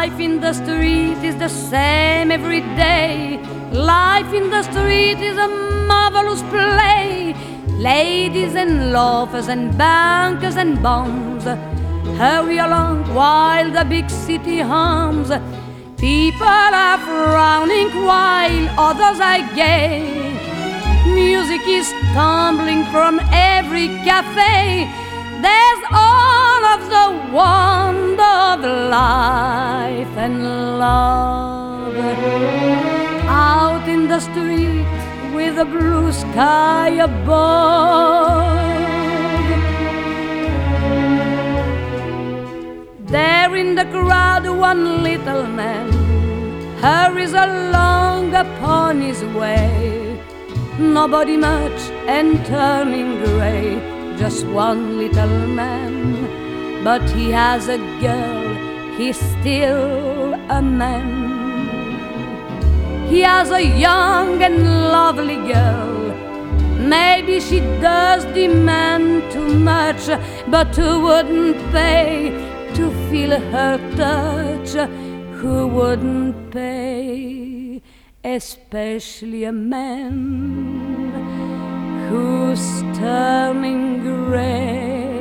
Life in the street is the same every day. Life in the street is a marvelous play. Ladies and loafers and bankers and bums hurry along while the big city hums. People are frowning while others are gay. Music is tumbling from every cafe. There's all of the wonder of life and love. Out in the street with a blue sky above, there in the crowd one little man hurries along upon his way. Nobody much and turning grey, just one little man. But he has a girl, he's still a man. He has a young and lovely girl. Maybe she does demand too much, but who wouldn't pay to feel her touch? Who wouldn't pay? Especially a man who's turning grey.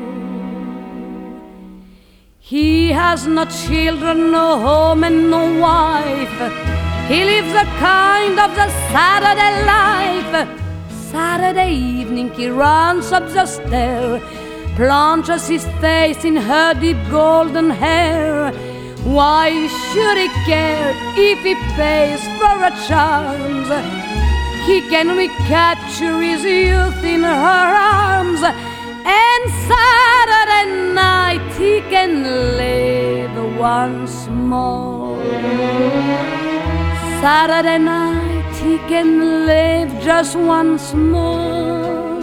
He has no children, no home and no wife. He lives a kind of the Saturday life. Saturday evening he runs up the stair, plunges his face in her deep golden hair. Why should he care if he pays for her charms? He can recapture his youth in her arms, and Saturday night he can live once more. Saturday night he can live just once more.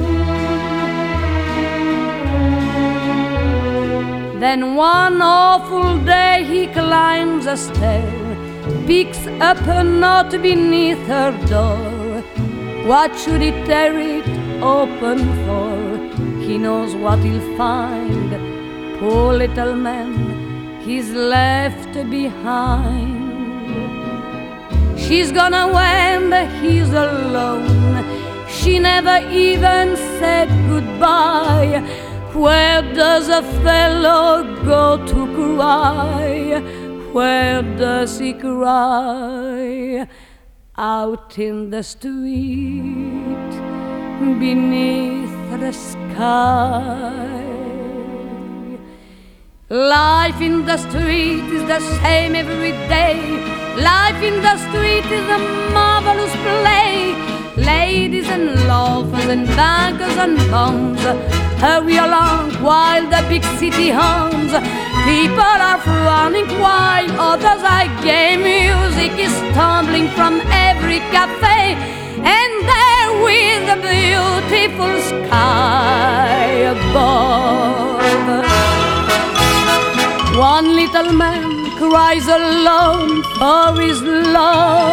Then one awful day he climbs a stair, picks up a note beneath her door. What should he tear it open for? He knows what he'll find. Poor little man, he's left behind. She's gone away and he's alone. She never even said goodbye. Where does a fellow go to cry? Where does he cry? Out in the street, beneath the sky. Life in the street is the same every day. Life in the street is a marvelous play. Ladies and loafers and bankers and bums hurry along while the big city hums. People are frowning while others are gay. Music is tumbling from every cafe, and there with a beautiful sky above, one little man cries alone for his love.